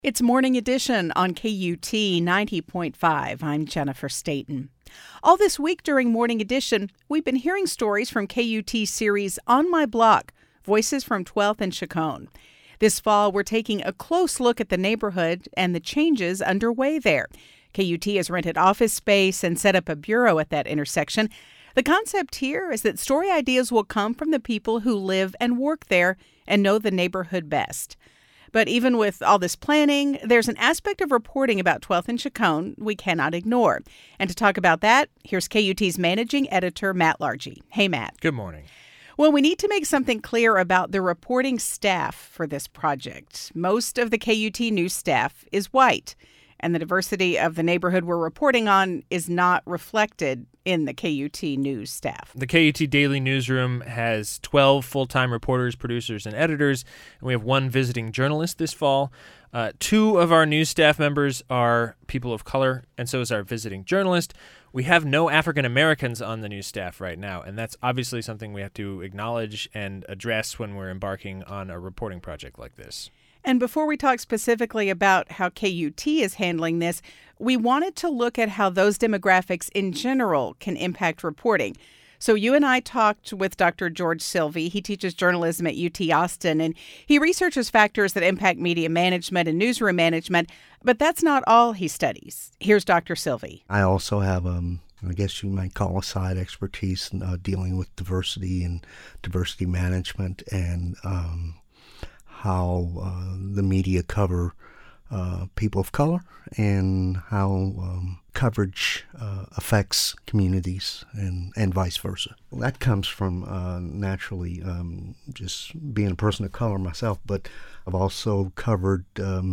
It's Morning Edition on KUT 90.5. I'm Jennifer Staten. All this week during Morning Edition, we've been hearing stories from KUT's series On My Block, Voices from 12th and Chacon. This fall, we're taking a close look at the neighborhood and the changes underway there. KUT has rented office space and set up a bureau at that intersection. The concept here is that story ideas will come from the people who live and work there and know the neighborhood best. But even with all this planning, there's an aspect of reporting about 12th and Chacon we cannot ignore. And to talk about that, here's KUT's managing editor, Matt Largey. Hey, Matt. Good morning. Well, we need to make something clear about the reporting staff for this project. Most of the KUT news staff is white, and the diversity of the neighborhood we're reporting on is not reflected in the KUT news staff. The KUT Daily Newsroom has 12 full-time reporters, producers, and editors, and we have one visiting journalist this fall. Two of our news staff members are people of color, and so is our visiting journalist. We have no African Americans on the news staff right now, and that's obviously something we have to acknowledge and address when we're embarking on a reporting project like this. And before we talk specifically about how KUT is handling this, we wanted to look at how those demographics in general can impact reporting. So you and I talked with Dr. George Silvey. He teaches journalism at UT Austin, and he researches factors that impact media management and newsroom management, but that's not all he studies. Here's Dr. Silvey. I also have, I guess you might call a side expertise in dealing with diversity and diversity management and how the media cover people of color and how coverage affects communities and vice versa. Well, that comes from naturally just being a person of color myself, but I've also covered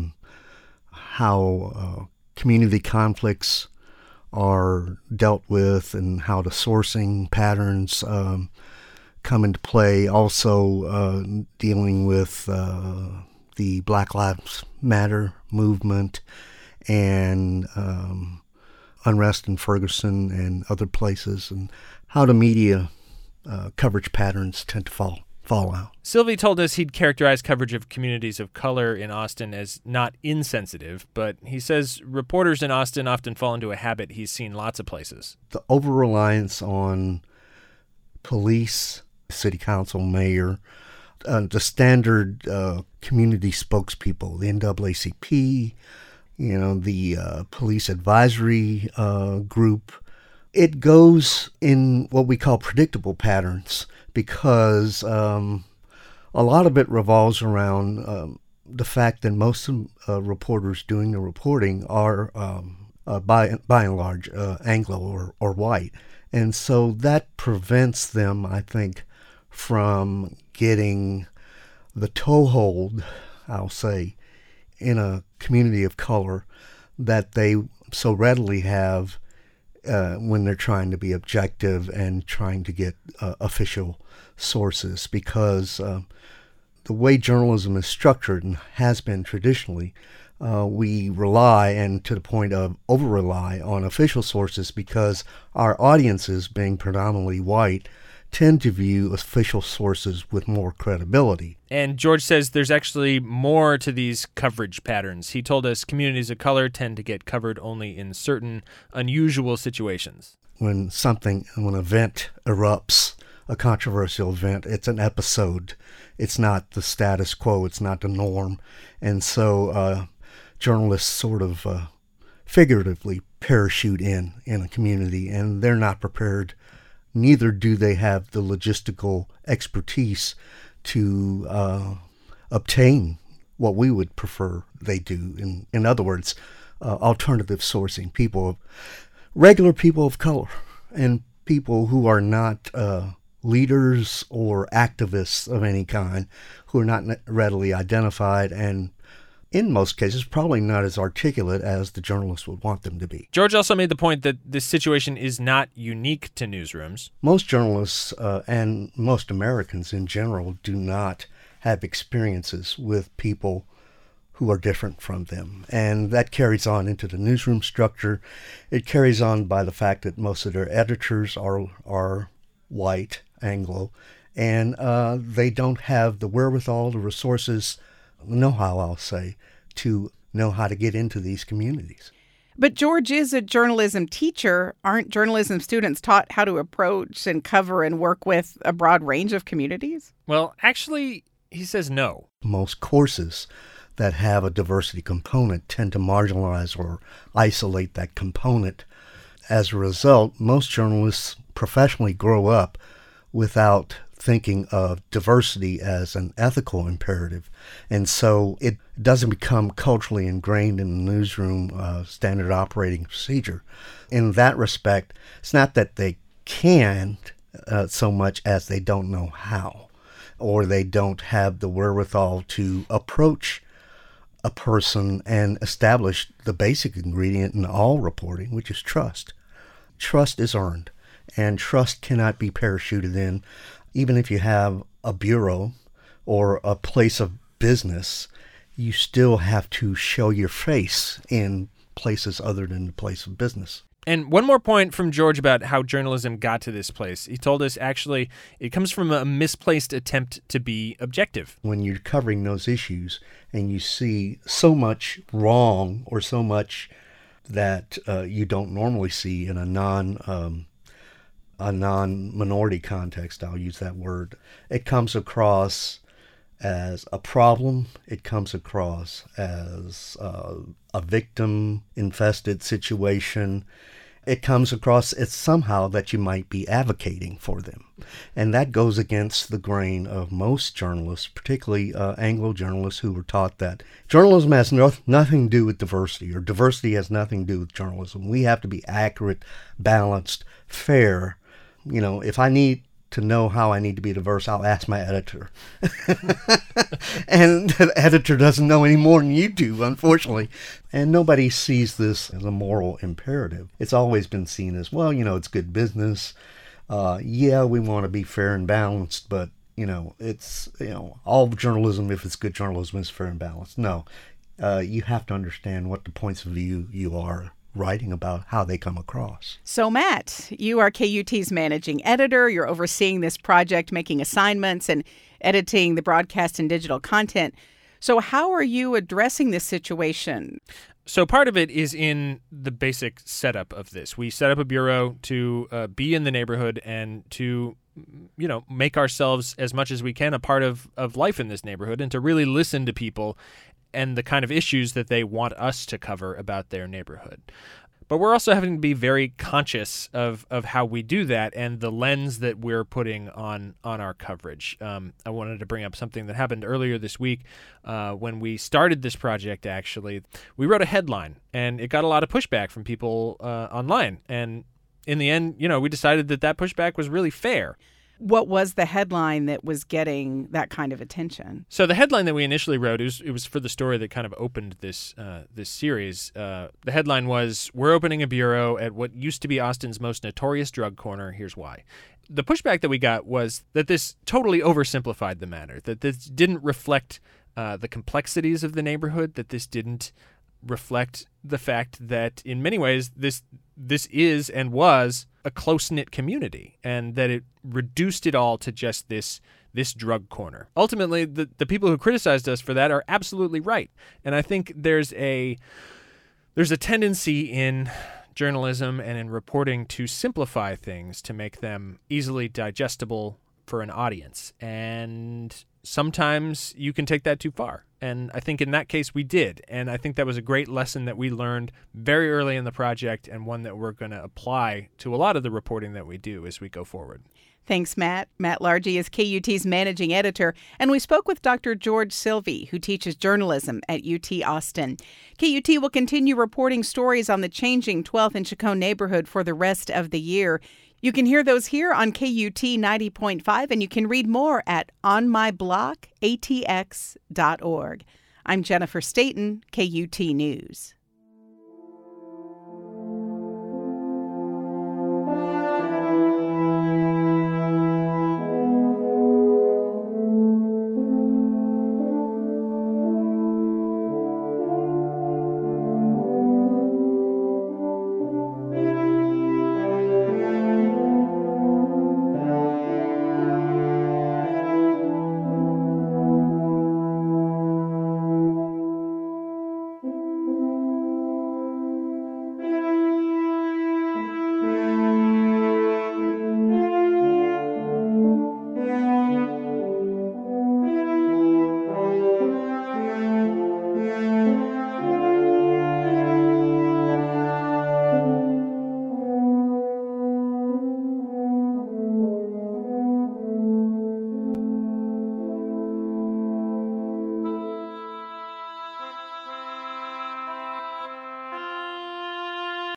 how community conflicts are dealt with and how the sourcing patterns come into play. Also dealing with the Black Lives Matter movement and unrest in Ferguson and other places, and how the media coverage patterns tend to fall out. Silvey told us he'd characterize coverage of communities of color in Austin as not insensitive, but he says reporters in Austin often fall into a habit he's seen lots of places. The over-reliance on police, city council, mayor, the standard community spokespeople, the NAACP, the police advisory group. It goes in what we call predictable patterns because a lot of it revolves around the fact that most reporters doing the reporting are, by and large, Anglo or white. And so that prevents them, I think, from getting the toehold, I'll say, in a community of color that they so readily have when they're trying to be objective and trying to get official sources. Because the way journalism is structured and has been traditionally, we rely, and to the point of over-rely, on official sources because our audiences, being predominantly white, tend to view official sources with more credibility. And George says there's actually more to these coverage patterns. He told us communities of color tend to get covered only in certain unusual situations. When an event erupts, a controversial event, it's an episode. It's not the status quo. It's not the norm. And so journalists sort of figuratively parachute in a community, and they're not prepared. Neither do they have the logistical expertise to obtain what we would prefer they do. In other words, alternative sourcing, regular people of color, and people who are not leaders or activists of any kind, who are not readily identified and in most cases, probably not as articulate as the journalists would want them to be. George also made the point that this situation is not unique to newsrooms. Most journalists and most Americans in general do not have experiences with people who are different from them. And that carries on into the newsroom structure. It carries on by the fact that most of their editors are white, Anglo, and they don't have the wherewithal, the resources, know-how, I'll say, to know how to get into these communities. But George is a journalism teacher. Aren't journalism students taught how to approach and cover and work with a broad range of communities? Well, actually, he says no. Most courses that have a diversity component tend to marginalize or isolate that component. As a result, most journalists professionally grow up without thinking of diversity as an ethical imperative. And so it doesn't become culturally ingrained in the newsroom standard operating procedure. In that respect, it's not that they can't so much as they don't know how, or they don't have the wherewithal to approach a person and establish the basic ingredient in all reporting, which is trust. Trust is earned, and trust cannot be parachuted in. Even if you have a bureau or a place of business, you still have to show your face in places other than the place of business. And one more point from George about how journalism got to this place. He told us, actually, it comes from a misplaced attempt to be objective. When you're covering those issues and you see so much wrong or so much that you don't normally see in a non-minority context, I'll use that word, it comes across as a problem. It comes across as a victim-infested situation. It comes across as somehow that you might be advocating for them. And that goes against the grain of most journalists, particularly Anglo journalists who were taught that journalism has nothing to do with diversity, or diversity has nothing to do with journalism. We have to be accurate, balanced, fair. You know, if I need to know how I need to be diverse, I'll ask my editor. And the editor doesn't know any more than you do, unfortunately. And nobody sees this as a moral imperative. It's always been seen as, well, you know, it's good business. Yeah, we want to be fair and balanced, but, you know, it's, you know, all journalism, if it's good journalism, is fair and balanced. No, you have to understand what the points of view you are writing about, how they come across. So, Matt, you are KUT's managing editor. You're overseeing this project, making assignments and editing the broadcast and digital content. So how are you addressing this situation? So part of it is in the basic setup of this. We set up a bureau to be in the neighborhood and to, you know, make ourselves as much as we can a part of life in this neighborhood, and to really listen to people and the kind of issues that they want us to cover about their neighborhood. But we're also having to be very conscious of how we do that and the lens that we're putting on our coverage. I wanted to bring up something that happened earlier this week when we started this project, actually. We wrote a headline, and it got a lot of pushback from people online. And in the end, you know, we decided that pushback was really fair. What was the headline that was getting that kind of attention? So the headline that we initially wrote, it was for the story that kind of opened this series. The headline was, "We're opening a bureau at what used to be Austin's most notorious drug corner. Here's why." The pushback that we got was that this totally oversimplified the matter, that this didn't reflect the complexities of the neighborhood, that this didn't reflect the fact that in many ways this is and was a close-knit community, and that it reduced it all to just this drug corner. Ultimately, the people who criticized us for that are absolutely right. And I think there's a tendency in journalism and in reporting to simplify things to make them easily digestible for an audience. And sometimes you can take that too far. And I think in that case we did. And I think that was a great lesson that we learned very early in the project, and one that we're going to apply to a lot of the reporting that we do as we go forward. Thanks, Matt. Matt Largey is KUT's managing editor, and we spoke with Dr. George Silvey, who teaches journalism at UT Austin. KUT will continue reporting stories on the changing 12th and Chacon neighborhood for the rest of the year. You can hear those here on KUT 90.5, and you can read more at onmyblockatx.org. I'm Jennifer Staten, KUT News.